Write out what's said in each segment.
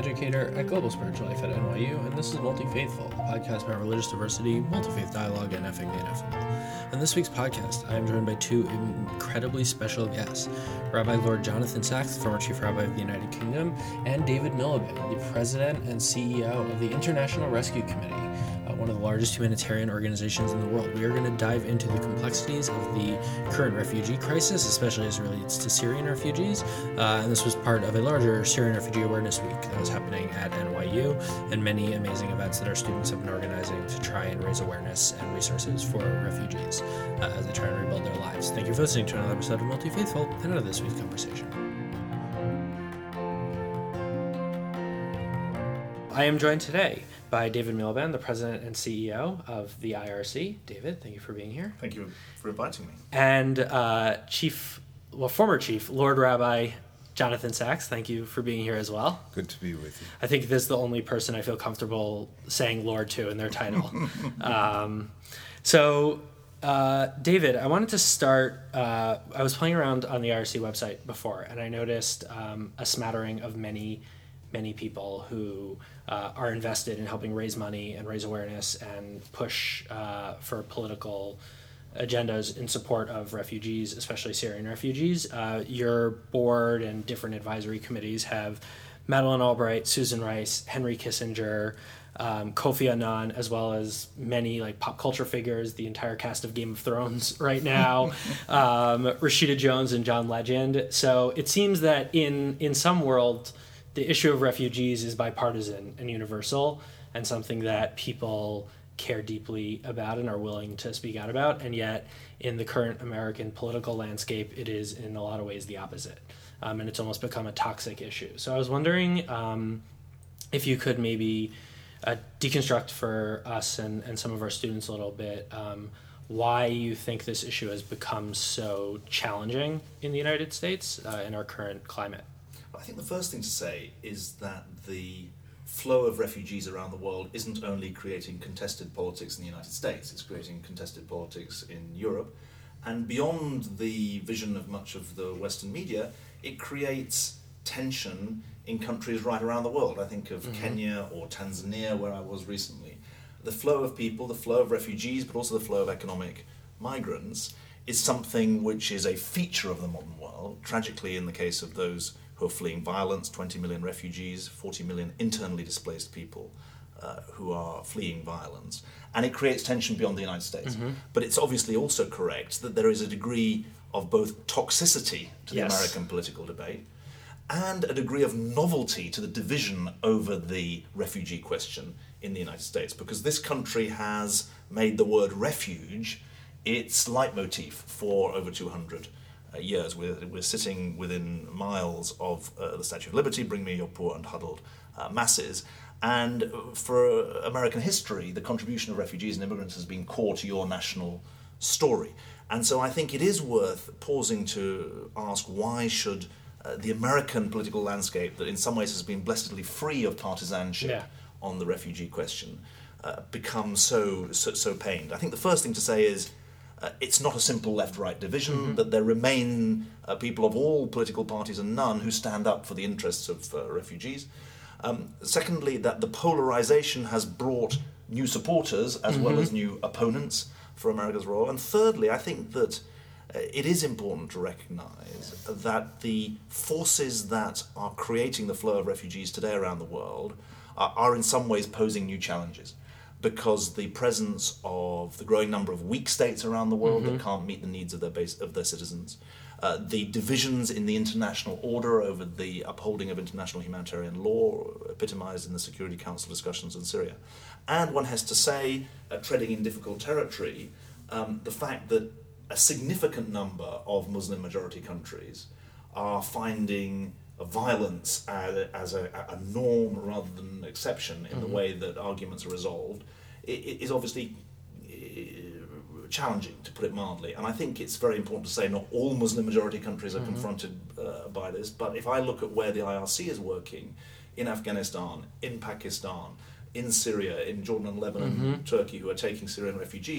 educator at Global Spiritual Life at NYU, and this is Multi-Faithful, a podcast about religious diversity, multi-faith dialogue, and effing native. On this week's podcast, I am joined by two incredibly special guests, Rabbi Lord Jonathan Sacks, former Chief Rabbi of the United Kingdom, and David Miliband, the President and CEO of the International Rescue Committee, one of the largest humanitarian organizations in the world. We are going to dive into the complexities of the current refugee crisis, especially as it relates to Syrian refugees. And this was part of a larger Syrian Refugee Awareness Week that was happening at NYU, and many amazing events that our students have been organizing to try and raise awareness and resources for refugees as they try and rebuild their lives. Thank you for listening to another episode of Multi-Faithful and of this week's conversation. I am joined today by David Miliband, the President and CEO of the IRC. David, thank you for being here. Thank you for inviting me. And former Chief, Lord Rabbi Jonathan Sacks, thank you for being here as well. Good to be with you. I think this is the only person I feel comfortable saying Lord to in their title. David, I wanted to start, I was playing around on the IRC website before, and I noticed a smattering of many people who are invested in helping raise money and raise awareness and push for political agendas in support of refugees, especially Syrian refugees. Your board and different advisory committees have Madeleine Albright, Susan Rice, Henry Kissinger, Kofi Annan, as well as many like pop culture figures, the entire cast of Game of Thrones right now, Rashida Jones and John Legend. So it seems that in some world, the issue of refugees is bipartisan and universal and something that people care deeply about and are willing to speak out about. And yet in the current American political landscape, it is in a lot of ways the opposite. And it's almost become a toxic issue. So I was wondering if you could maybe deconstruct for us and some of our students a little bit why you think this issue has become so challenging in the United States in our current climate. I think the first thing to say is that the flow of refugees around the world isn't only creating contested politics in the United States, it's creating contested politics in Europe. And beyond the vision of much of the Western media, it creates tension in countries right around the world. I think of Kenya or Tanzania, where I was recently. The flow of people, the flow of refugees, but also the flow of economic migrants is something which is a feature of the modern world. Tragically, in the case of those who are fleeing violence, 20 million refugees, 40 million internally displaced people who are fleeing violence. And it creates tension beyond the United States. But it's obviously also correct that there is a degree of both toxicity to the American political debate and a degree of novelty to the division over the refugee question in the United States. Because this country has made the word refuge its leitmotif for over 200 years. We're sitting within miles of the Statue of Liberty, bring me your poor and huddled masses. And for American history, the contribution of refugees and immigrants has been core to your national story. And so I think it is worth pausing to ask, why should the American political landscape, that in some ways has been blessedly free of partisanship on the refugee question, become so pained? I think the first thing to say is, it's not a simple left-right division, that there remain people of all political parties and none who stand up for the interests of refugees. Secondly, that the polarization has brought new supporters as well as new opponents for America's role. And thirdly, I think that it is important to recognize that the forces that are creating the flow of refugees today around the world are in some ways posing new challenges, because the presence of the growing number of weak states around the world that can't meet the needs of their citizens, the divisions in the international order over the upholding of international humanitarian law, epitomized in the Security Council discussions in Syria, and one has to say, treading in difficult territory, the fact that a significant number of Muslim-majority countries are finding violence as a norm rather than an exception in the way that arguments are resolved, is obviously challenging, to put it mildly. And I think it's very important to say not all Muslim-majority countries are confronted by this, but if I look at where the IRC is working, in Afghanistan, in Pakistan, in Syria, in Jordan and Lebanon, Turkey, who are taking Syrian refugees,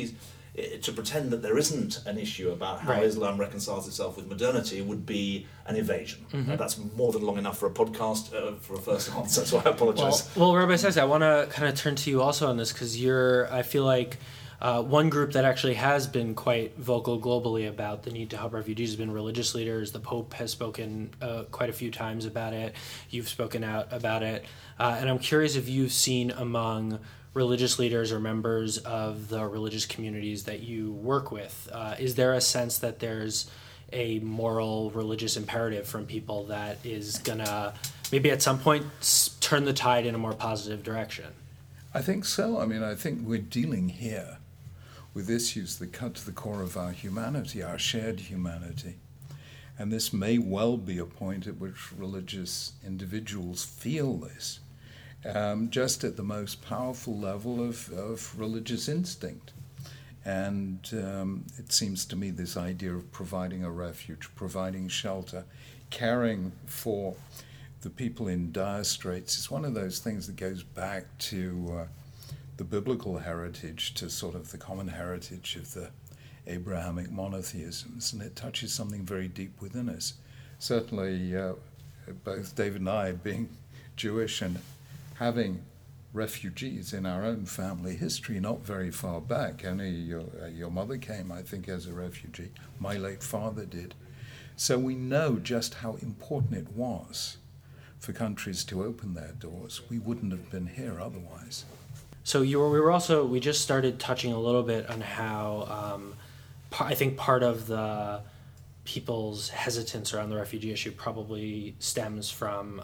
to pretend that there isn't an issue about how Right. Islam reconciles itself with modernity would be an evasion. That's more than long enough for a podcast for a first answer, so I apologise. Well, Rabbi Sacks, I want to kind of turn to you also on this because I feel like one group that actually has been quite vocal globally about the need to help refugees has been religious leaders. The Pope has spoken quite a few times about it. You've spoken out about it. And I'm curious if you've seen among religious leaders or members of the religious communities that you work with, is there a sense that there's a moral religious imperative from people that is gonna maybe at some point turn the tide in a more positive direction? I think so. I mean, I think we're dealing here with issues that cut to the core of our humanity, our shared humanity. And this may well be a point at which religious individuals feel this, just at the most powerful level of religious instinct. And it seems to me this idea of providing a refuge, providing shelter, caring for the people in dire straits is one of those things that goes back to the biblical heritage, to sort of the common heritage of the Abrahamic monotheisms, and it touches something very deep within us. Certainly, both David and I, being Jewish and having refugees in our own family history not very far back. Only your mother came, I think, as a refugee. My late father did. So we know just how important it was for countries to open their doors. We wouldn't have been here otherwise. So we just started touching a little bit on how I think part of the people's hesitance around the refugee issue probably stems from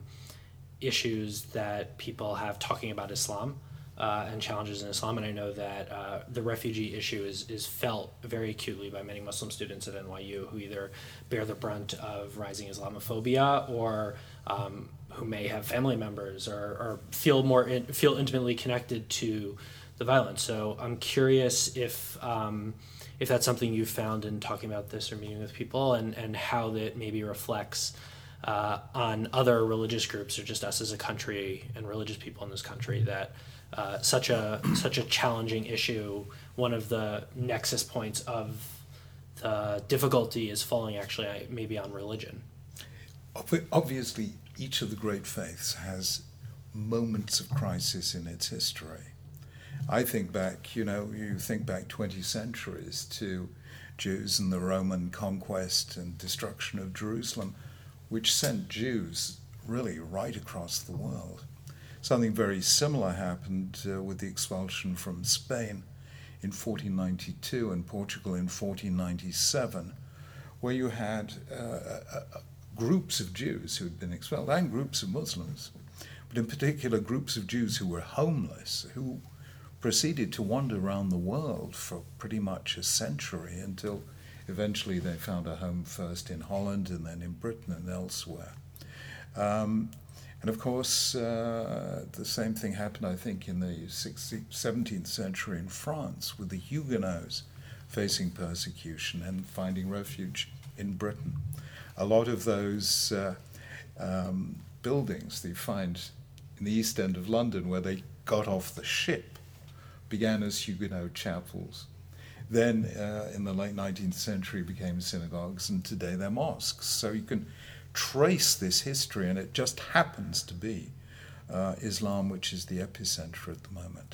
issues that people have talking about Islam and challenges in Islam. And I know that the refugee issue is felt very acutely by many Muslim students at NYU who either bear the brunt of rising Islamophobia or who may have family members or feel intimately connected to the violence. So I'm curious if that's something you've found in talking about this or meeting with people, and how that maybe reflects on other religious groups or just us as a country and religious people in this country, that such a challenging issue, one of the nexus points of the difficulty is falling actually maybe on religion. Obviously, each of the great faiths has moments of crisis in its history. I think back, you think back 20 centuries to Jews and the Roman conquest and destruction of Jerusalem, which sent Jews really right across the world. Something very similar happened with the expulsion from Spain in 1492 and Portugal in 1497, where you had groups of Jews who had been expelled and groups of Muslims, but in particular groups of Jews who were homeless, who proceeded to wander around the world for pretty much a century until eventually they found a home first in Holland and then in Britain and elsewhere. And of course, the same thing happened, I think, in the 17th century in France with the Huguenots facing persecution and finding refuge in Britain. A lot of those buildings that you find in the East End of London where they got off the ship began as Huguenot chapels. Then in the late 19th century became synagogues, and today they're mosques. So you can trace this history, and it just happens to be Islam, which is the epicenter at the moment.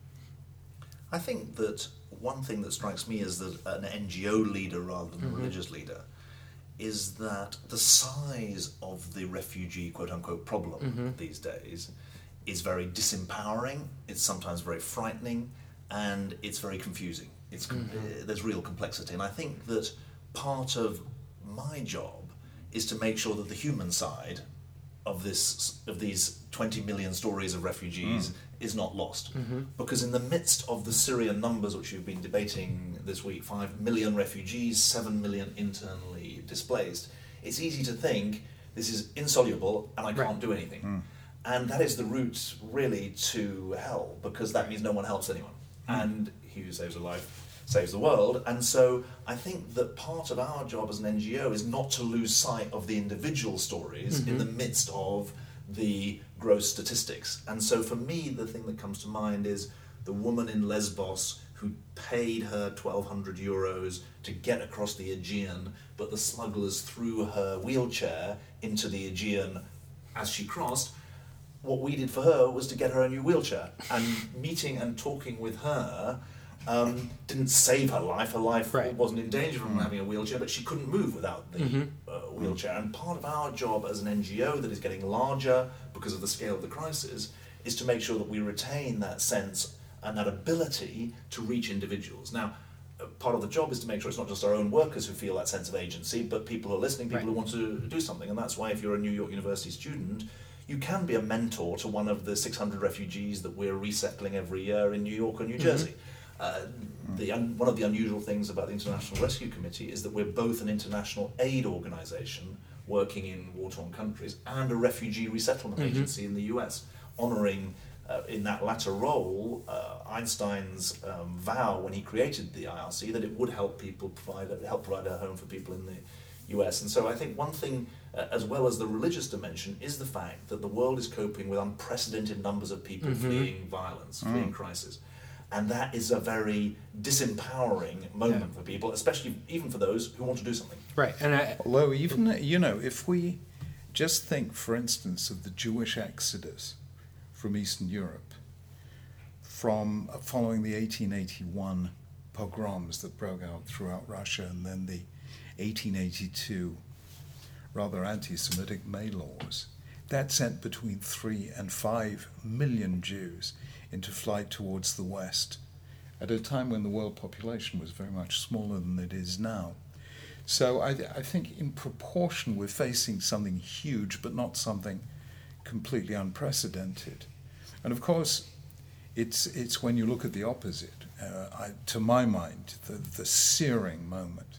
I think that one thing that strikes me as an NGO leader rather than a religious leader is that the size of the refugee quote-unquote problem these days is very disempowering, it's sometimes very frightening, and it's very confusing. There's real complexity, and I think that part of my job is to make sure that the human side of these 20 million stories of refugees is not lost. Because in the midst of the Syrian numbers, which you've been debating this week, 5 million refugees, 7 million internally displaced, it's easy to think this is insoluble and I can't do anything. And that is the route really to hell, because that means no one helps anyone. And he who saves a life saves the world. And so I think that part of our job as an NGO is not to lose sight of the individual stories in the midst of the gross statistics. And so for me, the thing that comes to mind is the woman in Lesbos who paid her 1,200 euros to get across the Aegean, but the smugglers threw her wheelchair into the Aegean as she crossed. What we did for her was to get her a new wheelchair. And meeting and talking with her didn't save her life. Her life wasn't in danger from having a wheelchair, but she couldn't move without the wheelchair. And part of our job as an NGO that is getting larger because of the scale of the crisis is to make sure that we retain that sense and that ability to reach individuals. Now, part of the job is to make sure it's not just our own workers who feel that sense of agency, but people who are listening, people who want to do something. And that's why if you're a New York University student, you can be a mentor to one of the 600 refugees that we're resettling every year in New York or New Jersey. One of the unusual things about the International Rescue Committee is that we're both an international aid organisation working in war-torn countries and a refugee resettlement agency in the US, honouring in that latter role Einstein's vow when he created the IRC that it would help provide a home for people in the US. And so I think one thing, as well as the religious dimension, is the fact that the world is coping with unprecedented numbers of people fleeing violence, fleeing crisis. And that is a very disempowering moment for people, especially even for those who want to do something. Right. And although even, if we just think, for instance, of the Jewish exodus from Eastern Europe, from following the 1881 pogroms that broke out throughout Russia, and then the 1882 rather anti-Semitic May laws, that sent between 3 and 5 million Jews into flight towards the West at a time when the world population was very much smaller than it is now. So I think in proportion we're facing something huge, but not something completely unprecedented. And of course, it's when you look at the opposite. To my mind, the searing moment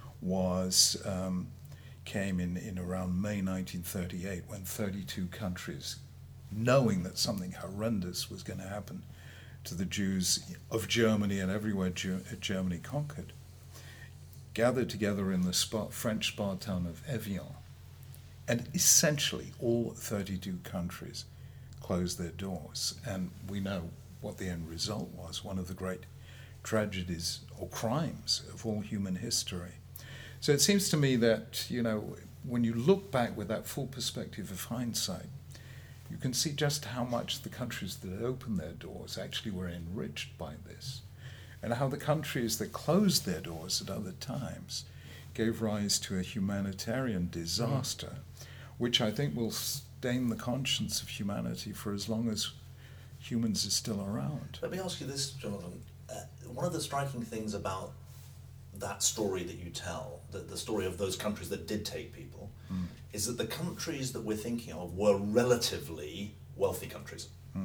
came in around May 1938, when 32 countries, knowing that something horrendous was going to happen to the Jews of Germany and everywhere Germany conquered, gathered together in the French spa town of Evian, and essentially all 32 countries closed their doors. And we know what the end result was, one of the great tragedies or crimes of all human history. So it seems to me that, when you look back with that full perspective of hindsight, you can see just how much the countries that opened their doors actually were enriched by this, and how the countries that closed their doors at other times gave rise to a humanitarian disaster, which I think will stain the conscience of humanity for as long as humans are still around. Let me ask you this, Jonathan. One of the striking things about that story that you tell, the story of those countries that did take people, is that the countries that we're thinking of were relatively wealthy countries.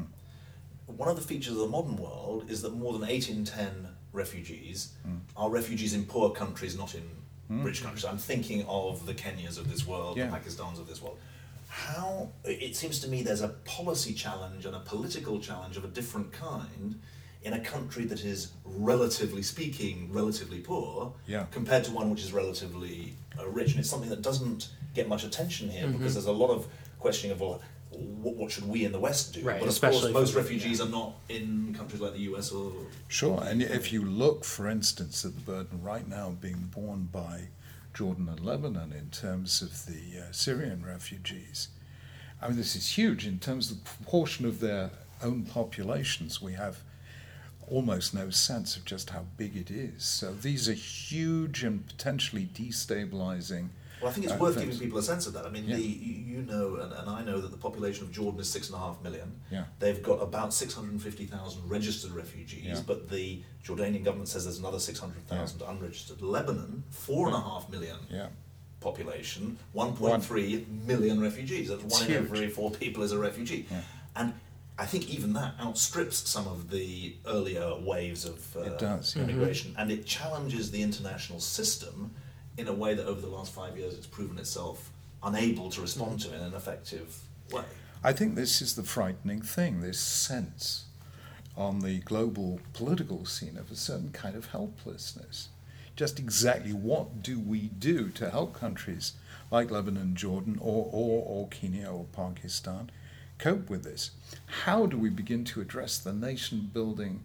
One of the features of the modern world is that more than 8 in 10 refugees are refugees in poor countries, not in rich countries. I'm thinking of the Kenyas of this world, the Pakistans of this world. How, it seems to me there's a policy challenge and a political challenge of a different kind in a country that is, relatively speaking, relatively poor, compared to one which is relatively rich. And it's something that doesn't get much attention here, because there's a lot of questioning of, well, what should we in the West do? Right, but of course, most refugees are not in countries like the US or... Sure, and if you look, for instance, at the burden right now being borne by Jordan and Lebanon in terms of the Syrian refugees, I mean, this is huge in terms of the proportion of their own populations. We have almost no sense of just how big it is. So these are huge and potentially destabilizing. Well, I think it's worth giving people a sense of that. I mean, you know, and I know that the population of Jordan is 6.5 million. They've got about 650,000 registered refugees, but the Jordanian government says there's another 600,000 unregistered. Lebanon, 4.5 million population, 1.3 million refugees. That's one in every 4 people is a refugee. And I think even that outstrips some of the earlier waves of immigration, and it challenges the international system in a way that over the last 5 years it's proven itself unable to respond to in an effective way. I think this is the frightening thing, this sense on the global political scene of a certain kind of helplessness. Just exactly what do we do to help countries like Lebanon, Jordan, or Kenya or Pakistan cope with this? How do we begin to address the nation-building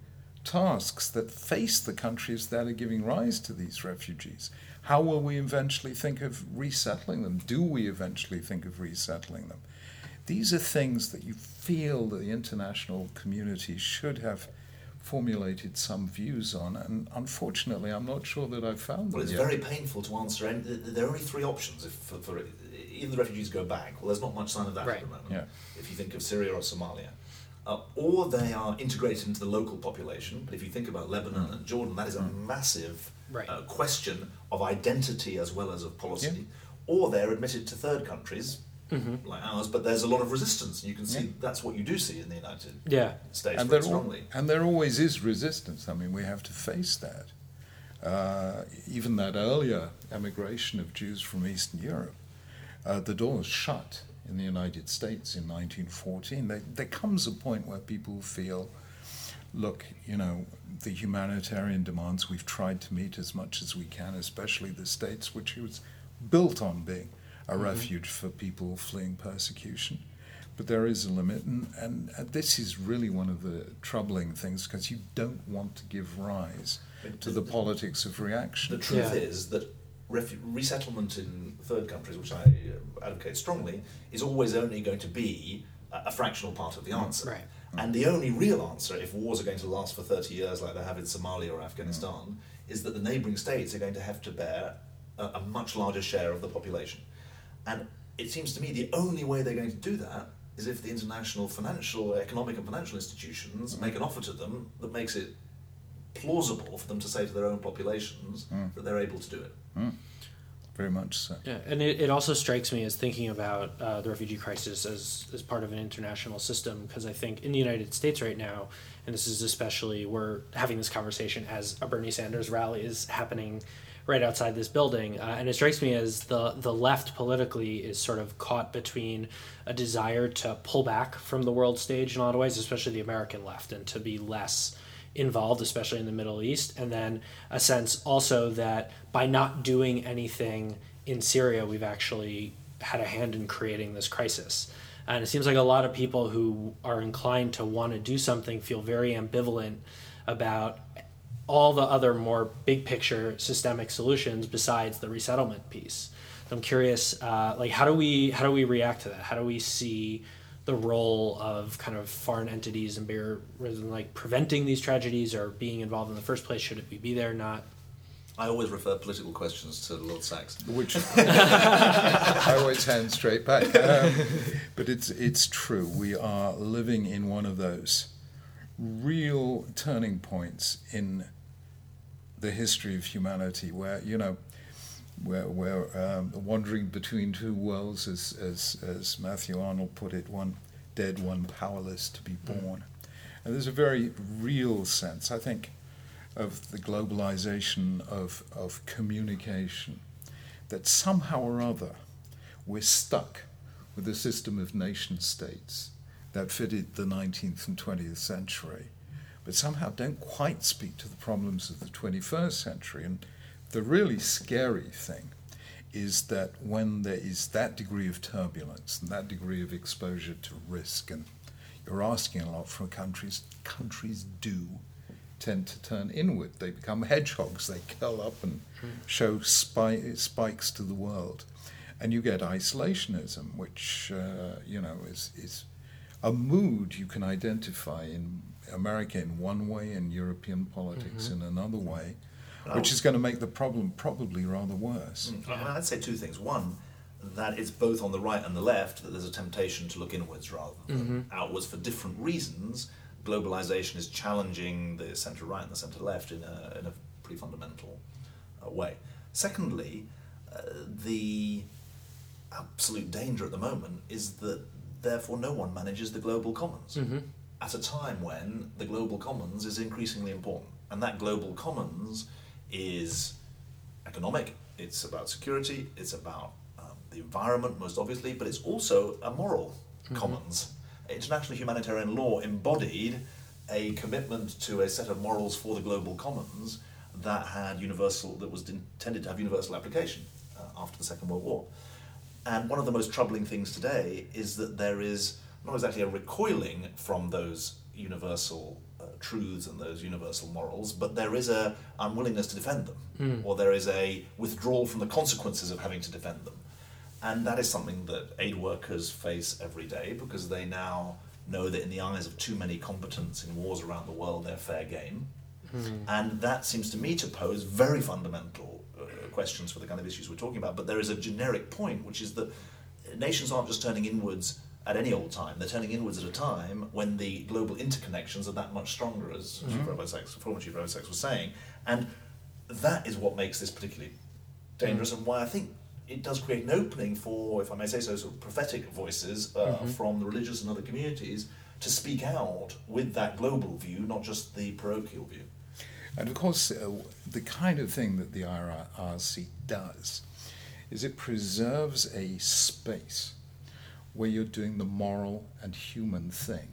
tasks that face the countries that are giving rise to these refugees. How will we eventually think of resettling them? Do we eventually think of resettling them? These are things that you feel that the international community should have formulated some views on, and unfortunately I'm not sure that I've found them Well, it's yet. very painful to answer. And there are only three options for even the refugees go back. Well, there's not much sign of that at the moment. Yeah. If you think of Syria or Somalia. Or they are integrated into the local population. But if you think about Lebanon and Jordan, that is a massive question of identity as well as of policy. Yeah. Or they're admitted to third countries, like ours, but there's a lot of resistance. You can see that's what you do see in the United States very strongly. And there always is resistance. I mean, we have to face that. Even that earlier emigration of Jews from Eastern Europe, the doors shut in the United States in 1914. There comes a point where people feel, look, the humanitarian demands we've tried to meet as much as we can, especially the States, which was built on being a refuge for people fleeing persecution. But there is a limit, and this is really one of the troubling things, because you don't want to give rise to the politics of reaction. The truth is that resettlement in third countries, which I advocate strongly, is always only going to be a fractional part of the answer. Right. And the only real answer, if wars are going to last for 30 years like they have in Somalia or Afghanistan, is that the neighbouring states are going to have to bear a much larger share of the population. And it seems to me the only way they're going to do that is if the international economic and financial institutions make an offer to them that makes it plausible for them to say to their own populations that they're able to do it. Very much so. Yeah, and it also strikes me as thinking about the refugee crisis as part of an international system, because I think in the United States right now, and this is especially, we're having this conversation as a Bernie Sanders rally is happening right outside this building, and it strikes me as the left politically is sort of caught between a desire to pull back from the world stage in a lot of ways, especially the American left, and to be less involved, especially in the Middle East, and then a sense also that by not doing anything in Syria, we've actually had a hand in creating this crisis. And it seems like a lot of people who are inclined to want to do something feel very ambivalent about all the other more big picture systemic solutions besides the resettlement piece. I'm curious, how do we react to that? How do we see the role of kind of foreign entities and bigger, rather than preventing these tragedies or being involved in the first place? Should we be there or not? I always refer political questions to Lord Sachs. Which I always hand straight back. But it's true. We are living in one of those real turning points in the history of humanity where, we're wandering between two worlds, as Matthew Arnold put it, one dead, one powerless to be born. And there's a very real sense, I think, of the globalization of communication, that somehow or other we're stuck with a system of nation states that fitted the 19th and 20th century, but somehow don't quite speak to the problems of the 21st century. And the really scary thing is that when there is that degree of turbulence and that degree of exposure to risk, and you're asking a lot from countries do tend to turn inward. They become hedgehogs. They curl up and show spikes to the world. And you get isolationism, which, is a mood you can identify in America in one way and European politics in another way, which is going to make the problem probably rather worse. I'd say two things. One, that it's both on the right and the left that there's a temptation to look inwards rather than outwards for different reasons. Globalization is challenging the centre-right and the centre-left in a pretty fundamental way. Secondly, the absolute danger at the moment is that therefore no one manages the global commons at a time when the global commons is increasingly important. And that global commons is economic, it's about security, it's about the environment most obviously, but it's also a moral commons. International humanitarian law embodied a commitment to a set of morals for the global commons that was intended to have universal application after the Second World War. And one of the most troubling things today is that there is not exactly a recoiling from those universal truths and those universal morals, but there is a unwillingness to defend them, or there is a withdrawal from the consequences of having to defend them. And that is something that aid workers face every day, because they now know that in the eyes of too many combatants in wars around the world, they're fair game. And that seems to me to pose very fundamental questions for the kind of issues we're talking about. But there is a generic point, which is that nations aren't just turning inwards at any old time. They're turning inwards at a time when the global interconnections are that much stronger, as former Chief Robosex was saying. And that is what makes this particularly dangerous, and why I think it does create an opening for, if I may say so, sort of prophetic voices from the religious and other communities to speak out with that global view, not just the parochial view. And of course, the kind of thing that the IRC does is it preserves a space where you're doing the moral and human thing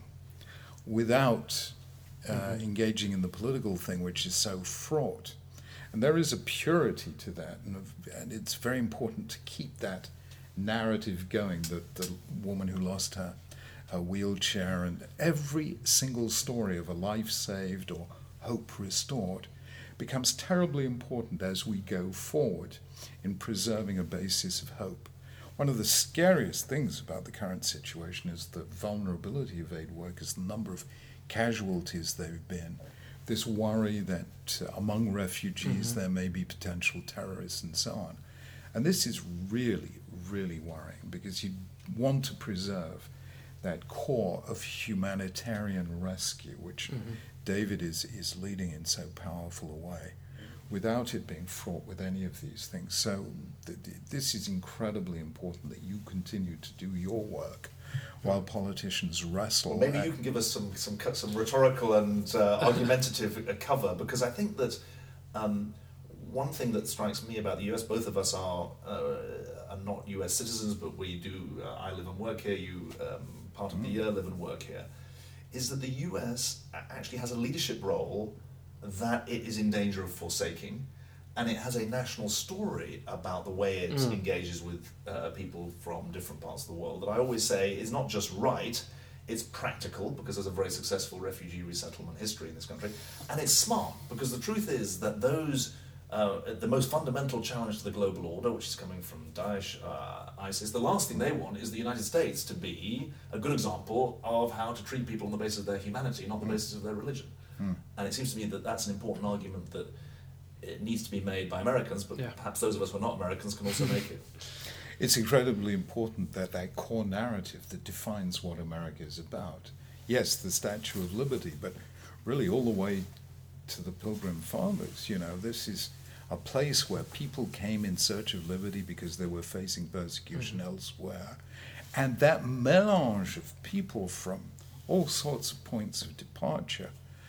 without engaging in the political thing, which is so fraught. And there is a purity to that, and it's very important to keep that narrative going, that the woman who lost her wheelchair, and every single story of a life saved or hope restored becomes terribly important as we go forward in preserving a basis of hope. One of the scariest things about the current situation is the vulnerability of aid workers, the number of casualties they've been, this worry that among refugees there may be potential terrorists and so on. And this is really, really worrying, because you want to preserve that core of humanitarian rescue, which David is leading in so powerful a way, without it being fraught with any of these things. So this is incredibly important, that you continue to do your work while politicians wrestle. Well, maybe you can give us some rhetorical and argumentative cover, because I think that one thing that strikes me about the US, both of us are not US citizens, but we do, I live and work here, you part of the year live and work here, is that the US actually has a leadership role that it is in danger of forsaking, and it has a national story about the way it engages with people from different parts of the world that I always say is not just right, it's practical, because there's a very successful refugee resettlement history in this country, and it's smart, because the truth is that those the most fundamental challenge to the global order, which is coming from Daesh, ISIS, the last thing they want is the United States to be a good example of how to treat people on the basis of their humanity, not the basis of their religion. And it seems to me that that's an important argument that it needs to be made by Americans, but perhaps those of us who are not Americans can also make it. It's incredibly important that that core narrative that defines what America is about. Yes, the Statue of Liberty, but really all the way to the Pilgrim Fathers. You know, this is a place where people came in search of liberty because they were facing persecution elsewhere. And that melange of people from all sorts of points of departure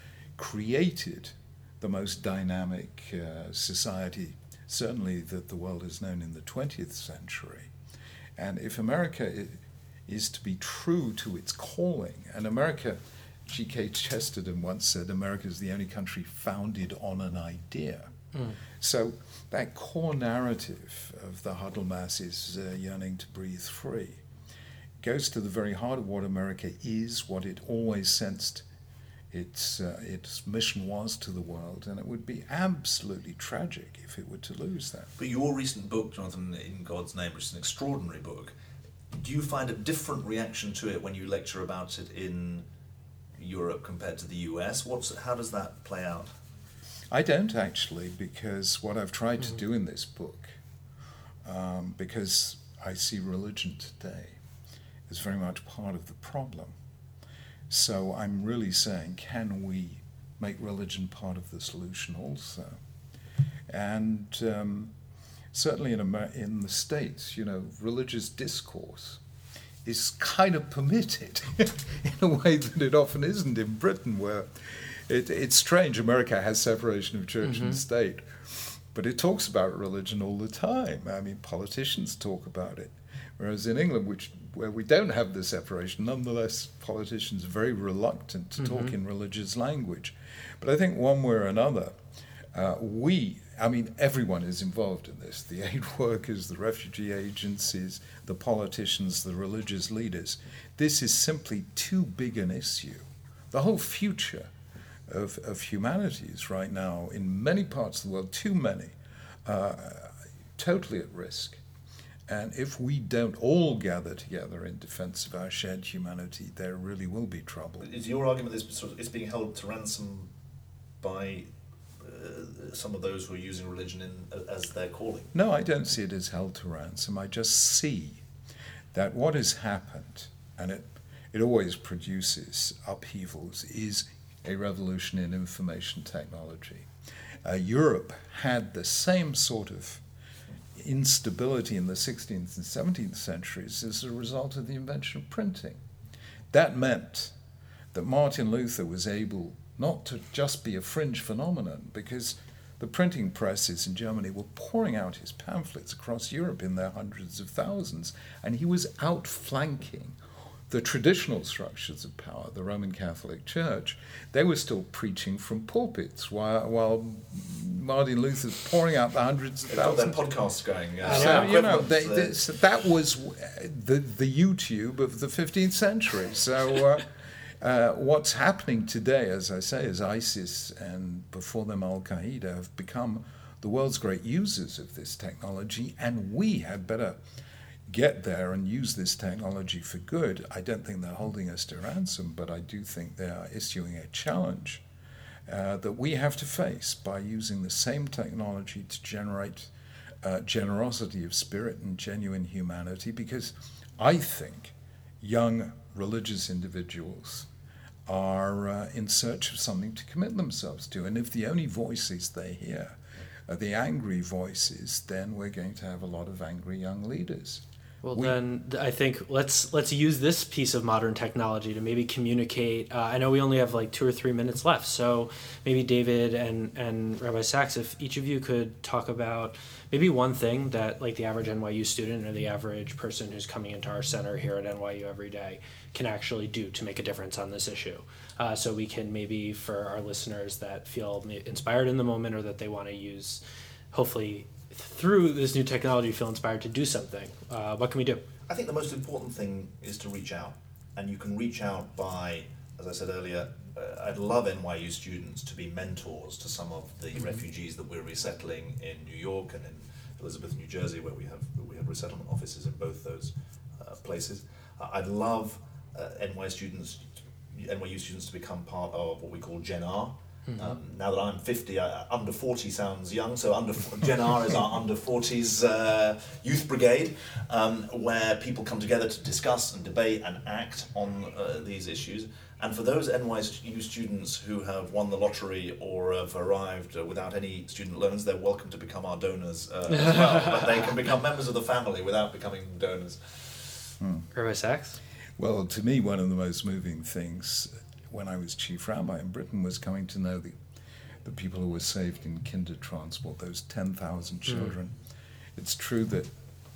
created the most dynamic society, certainly that the world has known in the 20th century. And if America is to be true to its calling, and America, G.K. Chesterton once said, America is the only country founded on an idea. So that core narrative of the huddle masses yearning to breathe free goes to the very heart of what America is, what it always sensed its mission was to the world, and it would be absolutely tragic if it were to lose that. But your recent book, Jonathan, In God's Name, which is an extraordinary book, do you find a different reaction to it when you lecture about it in Europe compared to the US? How does that play out? I don't actually, because what I've tried to do in this book, because I see religion today as very much part of the problem. So I'm really saying, can we make religion part of the solution also? And certainly in the States, you know, religious discourse is kind of permitted in a way that it often isn't in Britain, where it's strange. America has separation of church and state, but it talks about religion all the time. I mean, politicians talk about it. Whereas in England, where we don't have the separation, nonetheless, politicians are very reluctant to talk in religious language. But I think one way or another, everyone is involved in this. The aid workers, the refugee agencies, the politicians, the religious leaders. This is simply too big an issue. The whole future of humanities right now in many parts of the world, too many, totally at risk. And if we don't all gather together in defense of our shared humanity, there really will be trouble. Is your argument that it's being held to ransom by some of those who are using religion as their calling? No, I don't see it as held to ransom. I just see that what has happened, and it always produces upheavals, is a revolution in information technology. Europe had the same sort of instability in the 16th and 17th centuries as a result of the invention of printing. That meant that Martin Luther was able not to just be a fringe phenomenon, because the printing presses in Germany were pouring out his pamphlets across Europe in their hundreds of thousands, and he was outflanking the traditional structures of power, the Roman Catholic Church. They were still preaching from pulpits while Martin Luther's pouring out the hundreds of thousands. Their podcasts going. So, that was the YouTube of the 15th century. So what's happening today, as I say, is ISIS and before them Al-Qaeda have become the world's great users of this technology, and we had better get there and use this technology for good. I don't think they're holding us to ransom, but I do think they are issuing a challenge that we have to face by using the same technology to generate generosity of spirit and genuine humanity, because I think young religious individuals are in search of something to commit themselves to, and if the only voices they hear are the angry voices, then we're going to have a lot of angry young leaders. Well, then I think let's use this piece of modern technology to maybe communicate. I know we only have like 2 or 3 minutes left, so maybe David and Rabbi Sachs, if each of you could talk about maybe one thing that like the average NYU student or the average person who's coming into our center here at NYU every day can actually do to make a difference on this issue. So we can maybe, for our listeners that feel inspired in the moment or that they want to use, hopefully through this new technology, feel inspired to do something. What can we do? I think the most important thing is to reach out. And you can reach out by, as I said earlier, I'd love NYU students to be mentors to some of the refugees that we're resettling in New York and in Elizabeth, New Jersey, where we have resettlement offices in both those places. I'd love NYU students to become part of what we call Gen R. Now that I'm 50, under 40 sounds young, so Gen R is our under 40s youth brigade, where people come together to discuss and debate and act on these issues. And for those NYU students who have won the lottery or have arrived without any student loans, they're welcome to become our donors as well. But they can become members of the family without becoming donors. Rabbi Sachs? Well, to me, one of the most moving things when I was chief rabbi in Britain was coming to know the people who were saved in kinder transport, those 10,000 children. It's true that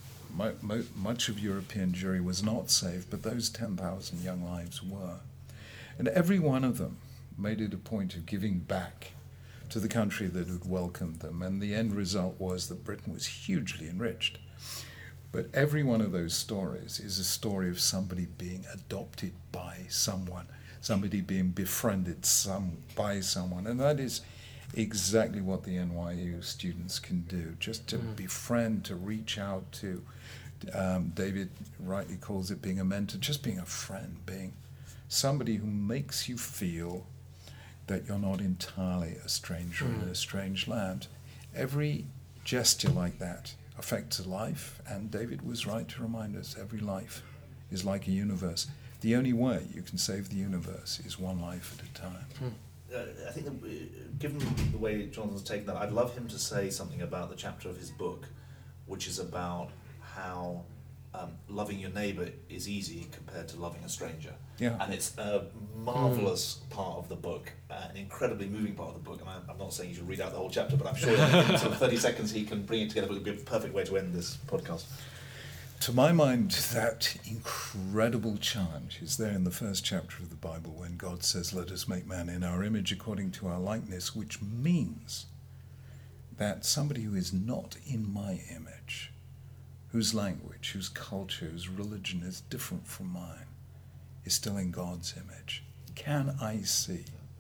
much of European Jewry was not saved, but those 10,000 young lives were. And every one of them made it a point of giving back to the country that had welcomed them, and the end result was that Britain was hugely enriched. But every one of those stories is a story of somebody being adopted by someone, somebody being befriended by someone, and that is exactly what the NYU students can do, just to befriend, to reach out to. David rightly calls it being a mentor, just being a friend, being somebody who makes you feel that you're not entirely a stranger in a strange land. Every gesture like that affects a life, and David was right to remind us every life is like a universe. The only way you can save the universe is one life at a time. I think that, given the way Jonathan's taken that, I'd love him to say something about the chapter of his book, which is about how loving your neighbour is easy compared to loving a stranger. Yeah. And it's a marvellous part of the book, an incredibly moving part of the book. And I'm not saying you should read out the whole chapter, but I'm sure in sort of 30 seconds he can bring it together. It would be a perfect way to end this podcast. To my mind, that incredible challenge is there in the first chapter of the Bible when God says, "Let us make man in our image according to our likeness," which means that somebody who is not in my image, whose language, whose culture, whose religion is different from mine, is still in God's image. Can I see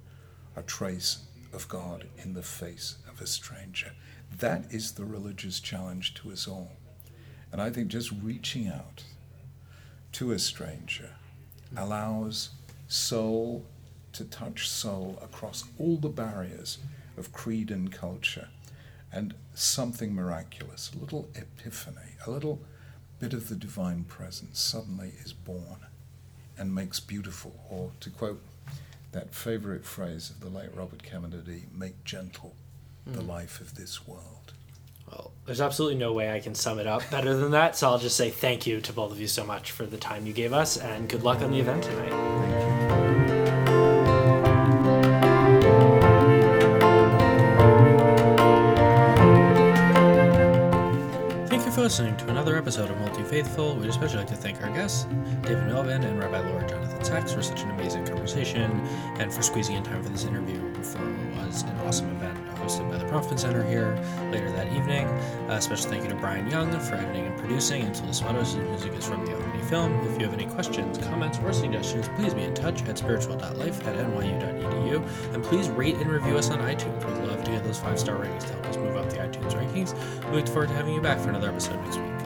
a trace of God in the face of a stranger. That is the religious challenge to us all. And I think just reaching out to a stranger allows soul to touch soul across all the barriers of creed and culture, and something miraculous, a little epiphany, a little bit of the divine presence suddenly is born and makes beautiful, or to quote that favorite phrase of the late Robert Kennedy, make gentle the life of this world. Well, there's absolutely no way I can sum it up better than that, so I'll just say thank you to both of you so much for the time you gave us, and good luck on the event tonight. Thank you. Thank you for listening to another episode of Multi-Faithful. We'd especially like to thank our guests, David Melvin and Rabbi Lord Jonathan Sachs, for such an amazing conversation and for squeezing in time for this interview before what was an awesome event hosted by the Bronfman Center here later that evening. Special thank you to Brian Young for editing and producing, and to Liz Swatos, whose music is from the Albany Film. If you have any questions, comments, or suggestions, please be in touch at spiritual.life@nyu.edu, and please rate and review us on iTunes. We'd love to get those 5-star ratings to help us move up the iTunes rankings. We look forward to having you back for another episode next week.